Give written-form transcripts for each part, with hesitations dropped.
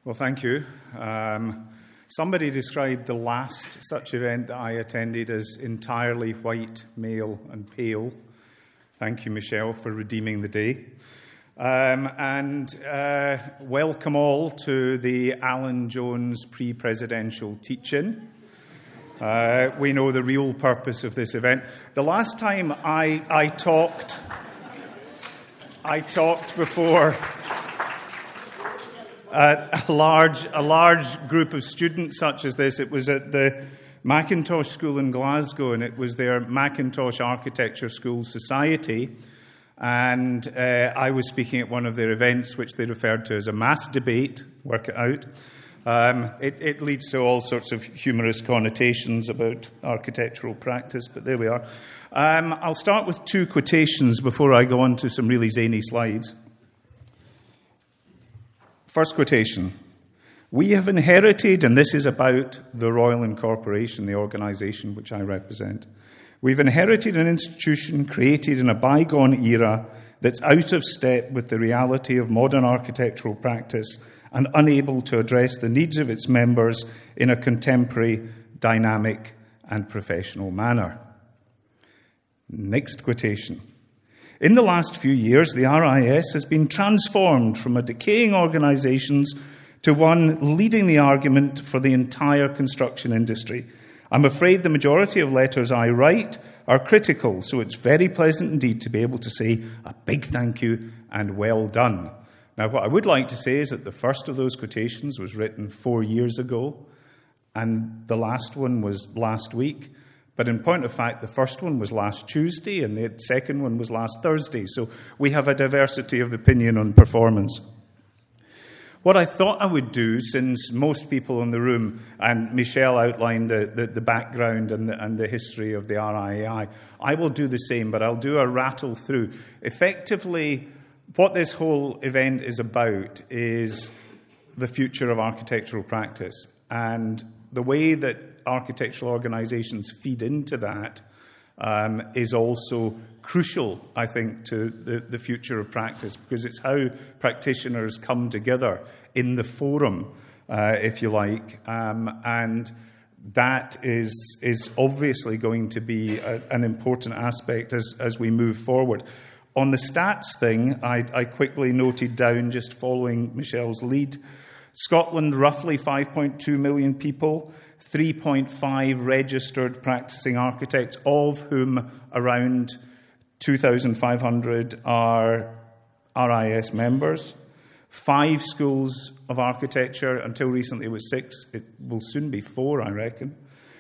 Well, thank you. Somebody described the last such event that I attended as entirely white, male and pale. Thank you, Michelle, for redeeming the day. Welcome all to the Alan Jones pre-presidential teach-in. We know the real purpose of this event. The last time I talked before a large group of students such as this. It was at the Mackintosh School in Glasgow, and it was their Mackintosh Architecture School Society. And I was speaking at one of their events, which they referred to as a mass debate. Work it out. It leads to all sorts of humorous connotations about architectural practice, but there we are. I'll start with two quotations before I go on to some really zany slides. First quotation. We have inherited, and this is about the Royal Incorporation, the organisation which I represent. We've inherited an institution created in a bygone era that's out of step with the reality of modern architectural practice and unable to address the needs of its members in a contemporary, dynamic and professional manner. Next quotation. In the last few years, the RIS has been transformed from a decaying organisation to one leading the argument for the entire construction industry. I'm afraid the majority of letters I write are critical, so it's very pleasant indeed to be able to say a big thank you and well done. Now, what I would like to say is that the first of those quotations was written 4 years ago, and the last one was last week. But in point of fact, the first one was last Tuesday, and the second one was last Thursday. So we have a diversity of opinion on performance. What I thought I would do, since most people in the room, and Michelle outlined the background and the history of the RIAI, I will do the same, but I'll do a rattle through. Effectively, what this whole event is about is the future of architectural practice. And the way that architectural organisations feed into that is also crucial, I think, to the future of practice, because it's how practitioners come together in the forum, if you like, and that is obviously going to be an important aspect as we move forward. On the stats thing, I quickly noted down, just following Michelle's lead, Scotland, roughly 5.2 million people, 3.5 registered practicing architects, of whom around 2,500 are RIS members. 5 schools of architecture. Until recently it was 6. It will soon be 4, I reckon.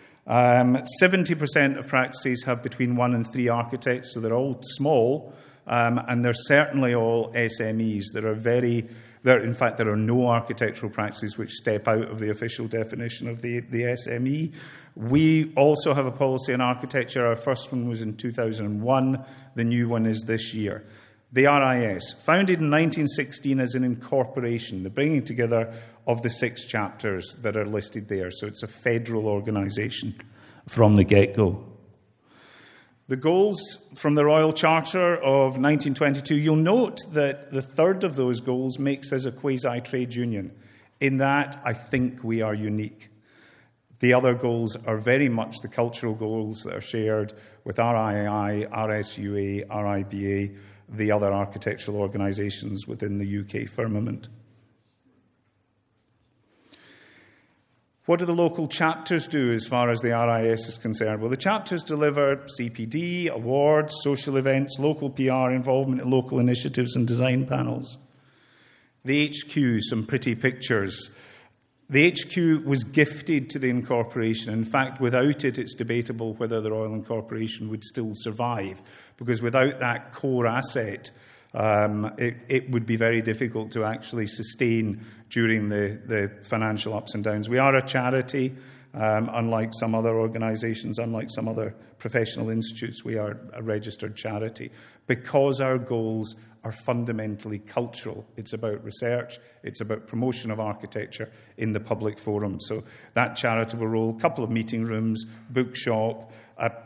70% of practices have between 1 and 3 architects, so they're all small, and they're certainly all SMEs. In fact, there are no architectural practices which step out of the official definition of the SME. We also have a policy on architecture. Our first one was in 2001. The new one is this year. The RIS, founded in 1916 as an incorporation, the bringing together of the 6 chapters that are listed there. So it's a federal organisation from the get-go. The goals from the Royal Charter of 1922, you'll note that the third of those goals makes us a quasi-trade union. In that, I think we are unique. The other goals are very much the cultural goals that are shared with RII, RSUA, RIBA, the other architectural organisations within the UK firmament. What do the local chapters do as far as the RIS is concerned? Well, the chapters deliver CPD, awards, social events, local PR, involvement in local initiatives and design panels. The HQ, some pretty pictures. The HQ was gifted to the incorporation. In fact, without it, it's debatable whether the Royal Incorporation would still survive, because without that core asset, it would be very difficult to actually sustain during the financial ups and downs. We are a charity, unlike some other organisations, unlike some other professional institutes. We are a registered charity because our goals are fundamentally cultural. It's about research, it's about promotion of architecture in the public forum. So that charitable role, a couple of meeting rooms, bookshop,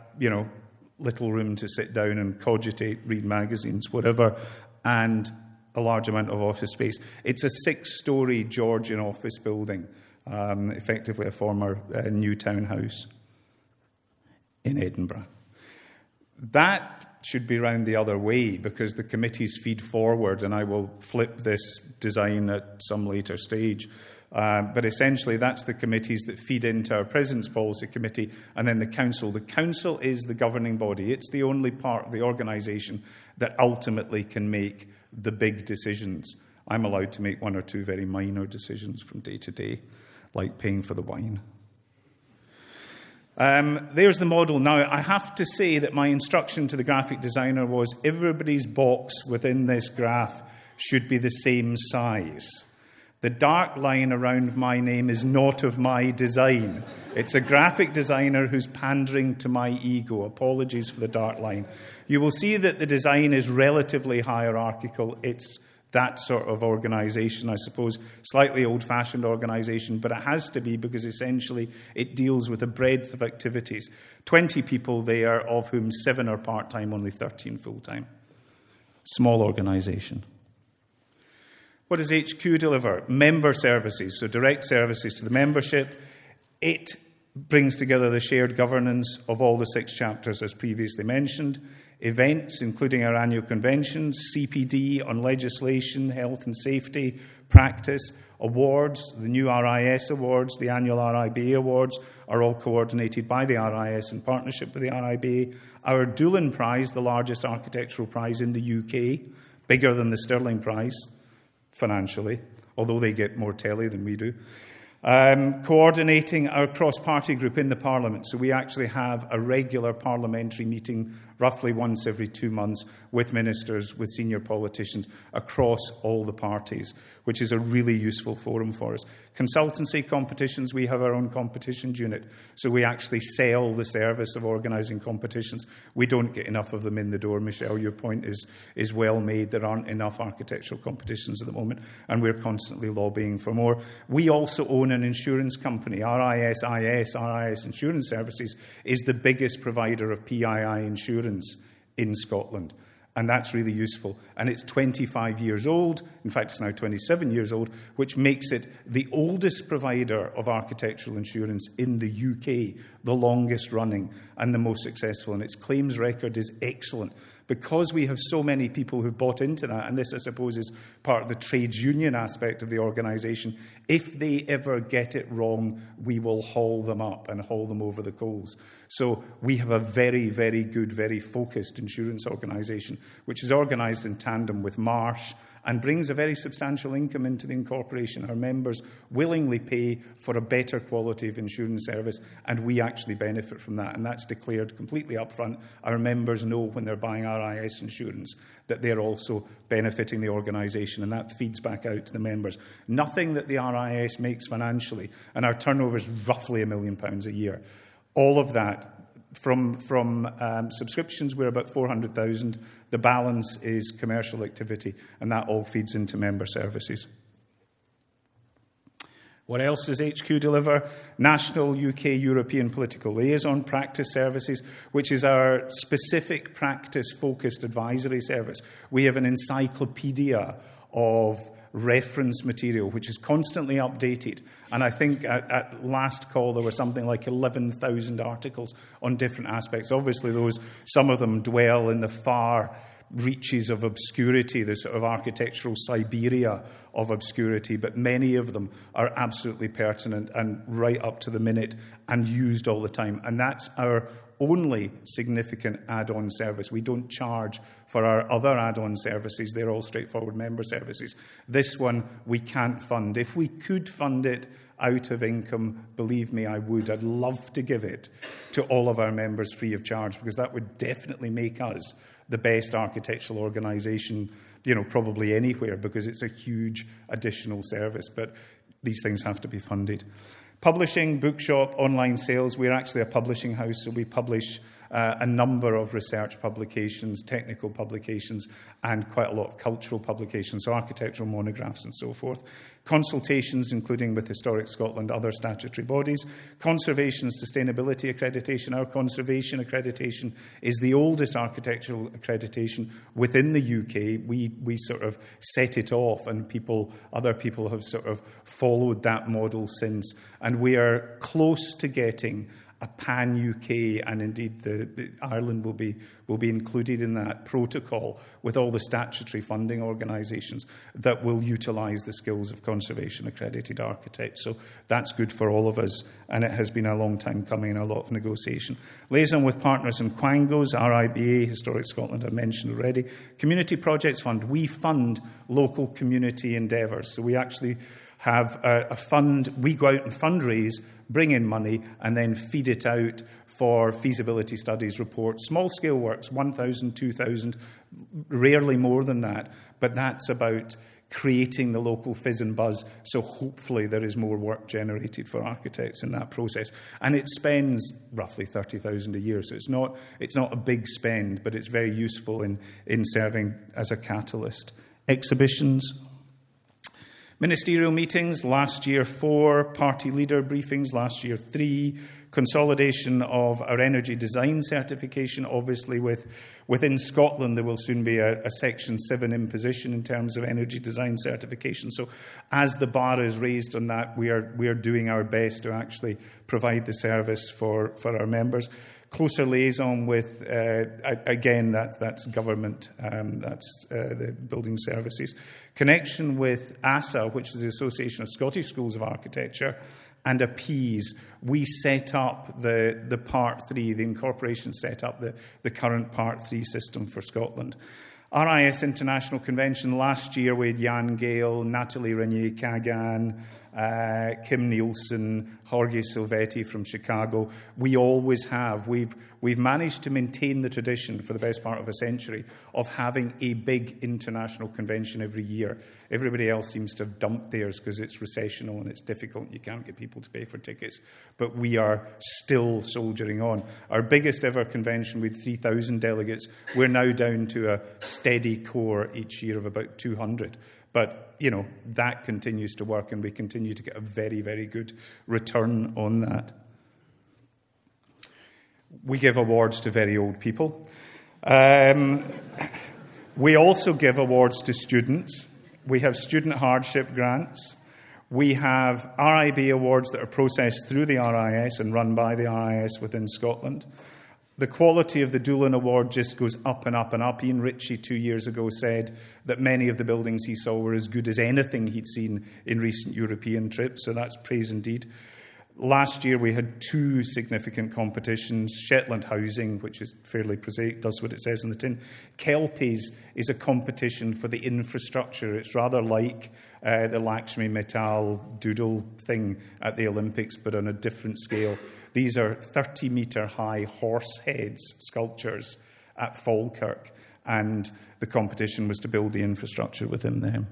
little room to sit down and cogitate, read magazines, whatever, and a large amount of office space. It's a 6-storey Georgian office building, effectively a former new townhouse in Edinburgh. That should be round the other way because the committees feed forward, and I will flip this design at some later stage. But essentially, that's the committees that feed into our President's Policy Committee and then the Council. The Council is the governing body. It's the only part of the organisation that ultimately can make the big decisions. I'm allowed to make 1 or 2 very minor decisions from day to day, like paying for the wine. There's the model. Now, I have to say that my instruction to the graphic designer was everybody's box within this graph should be the same size. The dark line around my name is not of my design. It's a graphic designer who's pandering to my ego. Apologies for the dark line. You will see that the design is relatively hierarchical. It's that sort of organisation, I suppose, slightly old-fashioned organisation, but it has to be because essentially it deals with a breadth of activities. 20 people there, of whom 7 are part-time, only 13 full-time. Small organisation. What does HQ deliver? Member services, so direct services to the membership. It brings together the shared governance of all the 6 chapters, as previously mentioned. Events, including our annual conventions, CPD on legislation, health and safety, practice, awards, the new RIS awards, the annual RIBA awards are all coordinated by the RIS in partnership with the RIBA. Our Doolan Prize, the largest architectural prize in the UK, bigger than the Stirling Prize, financially, although they get more telly than we do. Coordinating our cross-party group in the Parliament. So we actually have a regular parliamentary meeting roughly once every 2 months with ministers, with senior politicians across all the parties, which is a really useful forum for us. Consultancy competitions, we have our own competitions unit. So we actually sell the service of organising competitions. We don't get enough of them in the door. Michelle, your point is well made. There aren't enough architectural competitions at the moment, and we're constantly lobbying for more. We also own an insurance company. RIS Insurance Services is the biggest provider of PII insurance in Scotland. And that's really useful. And it's 25 years old. In fact, it's now 27 years old, which makes it the oldest provider of architectural insurance in the UK, the longest running and the most successful. And its claims record is excellent. Because we have so many people who've bought into that, and this, I suppose, is part of the trades union aspect of the organisation, if they ever get it wrong, we will haul them up and haul them over the coals. So we have a very, very good, very focused insurance organisation, which is organised in tandem with Marsh and brings a very substantial income into the incorporation. Our members willingly pay for a better quality of insurance service, and we actually benefit from that. And that's declared completely upfront. Our members know when they're buying RIS insurance that they're also benefiting the organisation, and that feeds back out to the members. Nothing that the RIS makes financially, and our turnover is roughly £1 million a year. All of that from subscriptions, we're about 400,000. The balance is commercial activity, and that all feeds into member services. What else does HQ deliver? National, UK, European Political Liaison Practice Services, which is our specific practice-focused advisory service. We have an encyclopedia of reference material, which is constantly updated. And I think at last call there were something like 11,000 articles on different aspects. Obviously, some of them dwell in the far reaches of obscurity, the sort of architectural Siberia of obscurity, but many of them are absolutely pertinent and right up to the minute and used all the time. And that's our only significant add-on service. We don't charge for our other add-on services. They're all straightforward member services. This one we can't fund. If we could fund it out of income, believe me, I would. I'd love to give it to all of our members free of charge, because that would definitely make us the best architectural organisation, probably anywhere, because it's a huge additional service. But these things have to be funded. Publishing, bookshop, online sales. We're actually a publishing house, so we publish a number of research publications, technical publications, and quite a lot of cultural publications, so architectural monographs and so forth. consultations, including with Historic Scotland, other statutory bodies, conservation and sustainability accreditation. Our conservation accreditation is the oldest architectural accreditation within the UK. We sort of set it off, and other people have sort of followed that model since. And we are close to getting a pan-UK, and indeed Ireland will be included in that protocol with all the statutory funding organisations that will utilise the skills of conservation-accredited architects. So that's good for all of us, and it has been a long time coming and a lot of negotiation. Liaison with partners and Quangos, RIBA, Historic Scotland, I mentioned already. Community Projects Fund, we fund local community endeavours. So we actually have a fund, we go out and fundraise, bring in money, and then feed it out for feasibility studies, reports, small-scale works, 1,000, 2,000, rarely more than that. But that's about creating the local fizz and buzz, so hopefully there is more work generated for architects in that process. And it spends roughly 30,000 a year, so it's not a big spend, but it's very useful in serving as a catalyst. Exhibitions. Ministerial meetings, last year 4, party leader briefings, last year 3, consolidation of our energy design certification. Obviously, within Scotland, there will soon be a Section 7 imposition in terms of energy design certification. So as the bar is raised on that, we are doing our best to actually provide the service for our members. Closer liaison with, again, that's government, that's the building services. Connection with ASA, which is the Association of Scottish Schools of Architecture, and APPEASE. We set up the Part 3, the incorporation set up the current Part 3 system for Scotland. RIS International Convention last year with Jan Gale, Natalie Renier-Kagan, Kim Nielsen, Jorge Silvetti from Chicago. We always have. We've managed to maintain the tradition for the best part of a century of having a big international convention every year. Everybody else seems to have dumped theirs because it's recessional and it's difficult. You can't get people to pay for tickets. But we are still soldiering on. Our biggest ever convention with 3,000 delegates, we're now down to a steady core each year of about 200. But, that continues to work, and we continue to get a very, very good return on that. We give awards to very old people. We also give awards to students. We have student hardship grants. We have RIB awards that are processed through the RIS and run by the RIS within Scotland. The quality of the Doolan Award just goes up and up and up. Ian Ritchie 2 years ago said that many of the buildings he saw were as good as anything he'd seen in recent European trips, so that's praise indeed. Last year we had 2 significant competitions. Shetland Housing, which is fairly prosaic, does what it says in the tin. Kelpies is a competition for the infrastructure. It's rather like the Lakshmi Mittal doodle thing at the Olympics, but on a different scale. These are 30-metre high horse heads sculptures at Falkirk, and the competition was to build the infrastructure within them.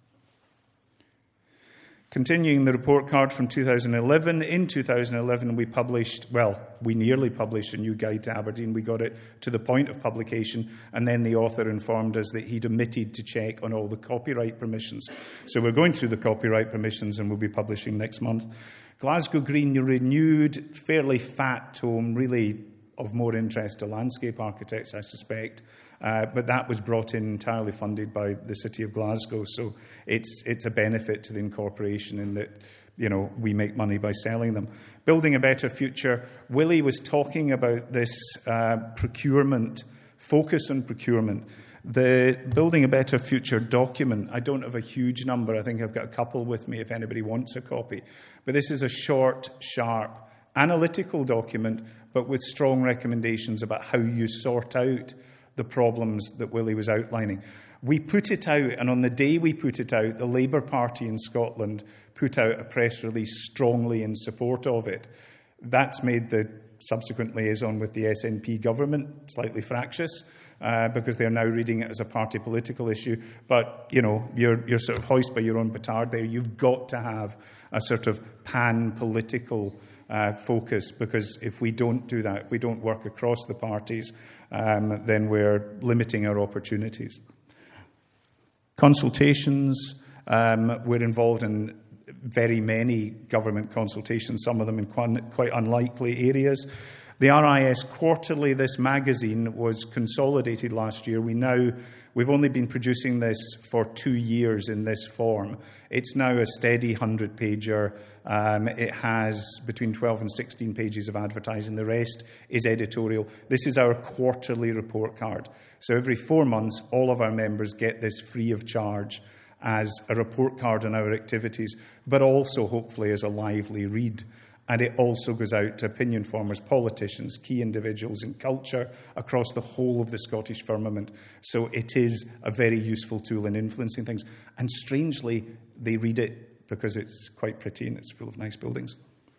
Continuing the report card from 2011, in 2011 we nearly published a new guide to Aberdeen. We got it to the point of publication, and then the author informed us that he'd omitted to check on all the copyright permissions. So we're going through the copyright permissions, and we'll be publishing next month. Glasgow Green renewed, fairly fat tome, really of more interest to landscape architects, I suspect. But that was brought in entirely funded by the City of Glasgow. So it's a benefit to the incorporation in that, we make money by selling them. Building a Better Future. Willie was talking about this procurement, focus on procurement. The Building a Better Future document, I don't have a huge number. I think I've got a couple with me if anybody wants a copy. But this is a short, sharp, analytical document, but with strong recommendations about how you sort out the problems that Willie was outlining. We put it out, and on the day we put it out, the Labour Party in Scotland put out a press release strongly in support of it. That's made the subsequent liaison with the SNP government slightly fractious, because they're now reading it as a party political issue. But, you're sort of hoist by your own petard there. You've got to have a sort of pan-political focus, because if we don't do that, if we don't work across the parties, then we're limiting our opportunities. Consultations. We're involved in very many government consultations, some of them in quite unlikely areas. The RIS Quarterly, this magazine, was consolidated last year. We've only been producing this for 2 years in this form. It's now a steady 100-pager. It has between 12 and 16 pages of advertising. The rest is editorial. This is our quarterly report card. So every 4 months, all of our members get this free of charge as a report card on our activities, but also hopefully as a lively read. And it also goes out to opinion formers, politicians, key individuals in culture across the whole of the Scottish firmament. So it is a very useful tool in influencing things. And strangely, they read it because it's quite pretty and it's full of nice buildings.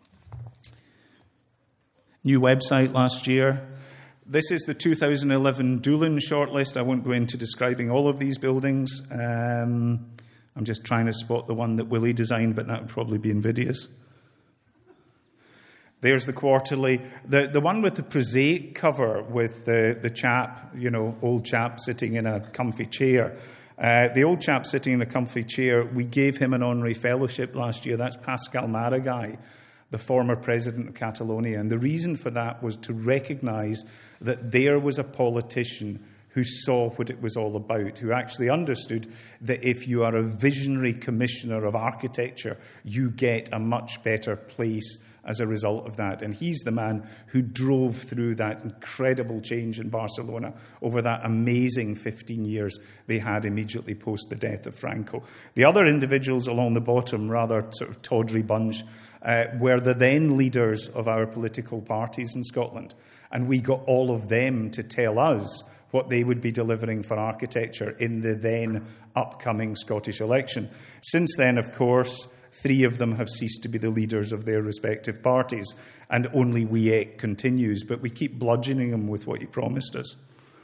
New website last year. This is the 2011 Doolin shortlist. I won't go into describing all of these buildings. I'm just trying to spot the one that Willie designed, but that would probably be invidious. There's the quarterly. The one with the prosaic cover with the chap, old chap sitting in a comfy chair. The old chap sitting in a comfy chair, we gave him an honorary fellowship last year. That's Pascal Maragall, the former president of Catalonia. And the reason for that was to recognise that there was a politician who saw what it was all about, who actually understood that if you are a visionary commissioner of architecture, you get a much better place as a result of that. And he's the man who drove through that incredible change in Barcelona over that amazing 15 years they had immediately post the death of Franco. The other individuals along the bottom, rather sort of tawdry bunch, were the then leaders of our political parties in Scotland. And we got all of them to tell us what they would be delivering for architecture in the then upcoming Scottish election. Since then, of course, 3 of them have ceased to be the leaders of their respective parties, and only WEEC continues, but we keep bludgeoning him with what he promised us.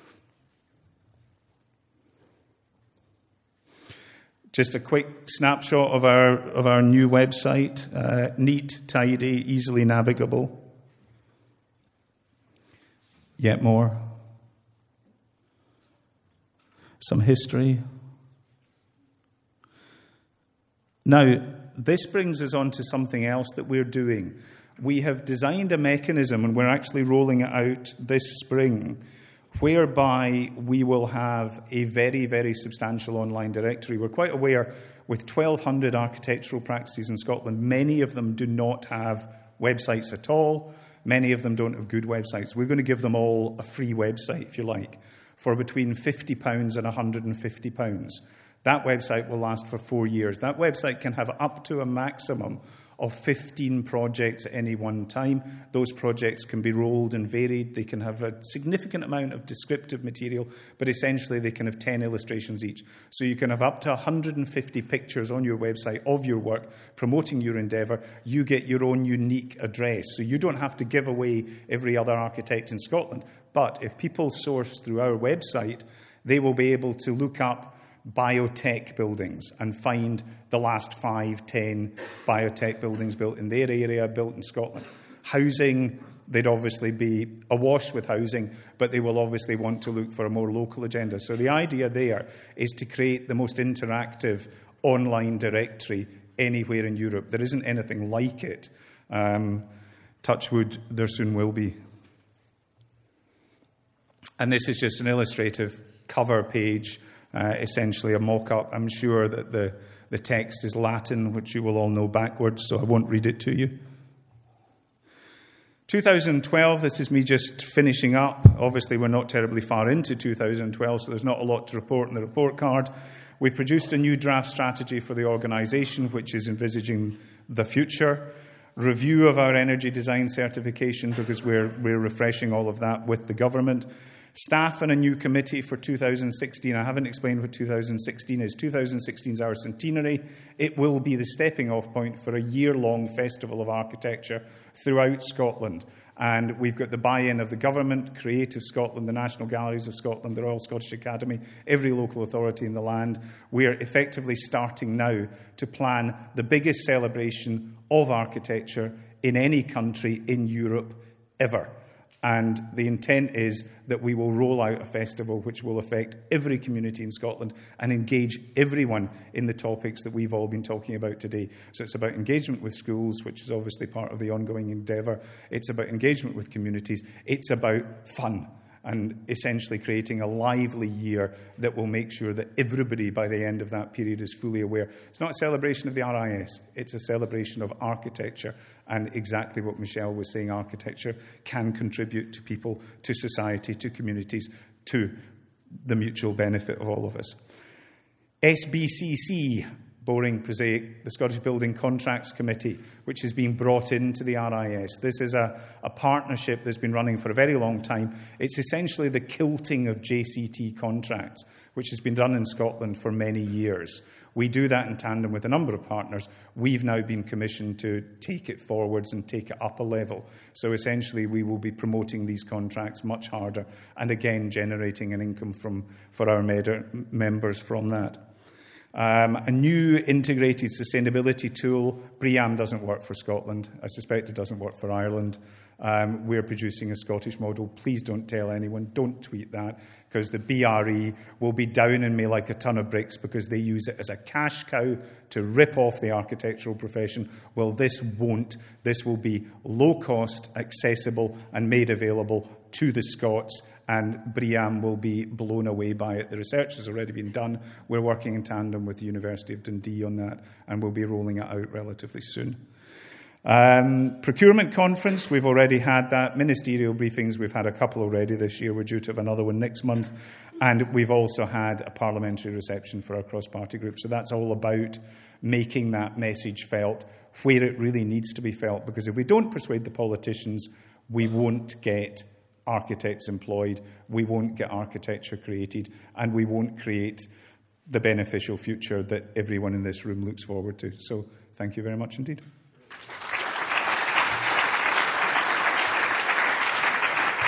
Just a quick snapshot of our new website. Neat, tidy, easily navigable. Yet more. Some history. Now, this brings us on to something else that we're doing. We have designed a mechanism, and we're actually rolling it out this spring, whereby we will have a very, very substantial online directory. We're quite aware, with 1,200 architectural practices in Scotland, many of them do not have websites at all. Many of them don't have good websites. We're going to give them all a free website, if you like, for between £50 and £150. That website will last for 4 years. That website can have up to a maximum of 15 projects at any one time. Those projects can be rolled and varied. They can have a significant amount of descriptive material, but essentially they can have 10 illustrations each. So you can have up to 150 pictures on your website of your work, promoting your endeavour. You get your own unique address. So you don't have to give away every other architect in Scotland. But if people source through our website, they will be able to look up biotech buildings and find the last 5, 10 biotech buildings built in their area, built in Scotland. Housing, they'd obviously be awash with housing, but they will obviously want to look for a more local agenda. So the idea there is to create the most interactive online directory anywhere in Europe. There isn't anything like it. Touch wood, there soon will be. And this is just an illustrative cover page, essentially a mock-up. I'm sure that the text is Latin, which you will all know backwards, so I won't read it to you. 2012, this is me just finishing up. Obviously, we're not terribly far into 2012, so there's not a lot to report in the report card. We've produced a new draft strategy for the organisation, which is envisaging the future. Review of our energy design certification, because we're refreshing all of that with the government. Staff and a new committee for 2016. I haven't explained what 2016 is. 2016 is our centenary. It will be the stepping off point for a year-long festival of architecture throughout Scotland. And we've got the buy-in of the government, Creative Scotland, the National Galleries of Scotland, the Royal Scottish Academy, every local authority in the land. We're effectively starting now to plan the biggest celebration of architecture in any country in Europe ever. And the intent is that we will roll out a festival which will affect every community in Scotland and engage everyone in the topics that we've all been talking about today. So it's about engagement with schools, which is obviously part of the ongoing endeavour. It's about engagement with communities. It's about fun and essentially creating a lively year that will make sure that everybody by the end of that period is fully aware. It's not a celebration of the RIS, it's a celebration of architecture, and exactly what Michelle was saying, architecture can contribute to people, to society, to communities, to the mutual benefit of all of us. SBCC, boring, prosaic, the Scottish Building Contracts Committee, which has been brought into the RIS. This is a partnership that's been running for a very long time. It's essentially the kilting of JCT contracts, which has been done in Scotland for many years. We do that in tandem with a number of partners. We've now been commissioned to take it forwards and take it up a level. So essentially we will be promoting these contracts much harder and again generating an income for our members from that. A new integrated sustainability tool. BREEAM doesn't work for Scotland. I suspect it doesn't work for Ireland. We're producing a Scottish model. Please don't tell anyone. Don't tweet that, because the BRE will be down in me like a ton of bricks because they use it as a cash cow to rip off the architectural profession. Well, this won't. This will be low cost, accessible and made available to the Scots, and BREEAM will be blown away by it. The research has already been done. We're working in tandem with the University of Dundee on that, and we'll be rolling it out relatively soon. Procurement conference, we've already had that. Ministerial briefings, we've had a couple already this year. We're due to have another one next month. And we've also had a parliamentary reception for our cross-party group. So that's all about making that message felt where it really needs to be felt. Because if we don't persuade the politicians, we won't get architects employed, we won't get architecture created, and we won't create the beneficial future that everyone in this room looks forward to. So thank you very much indeed.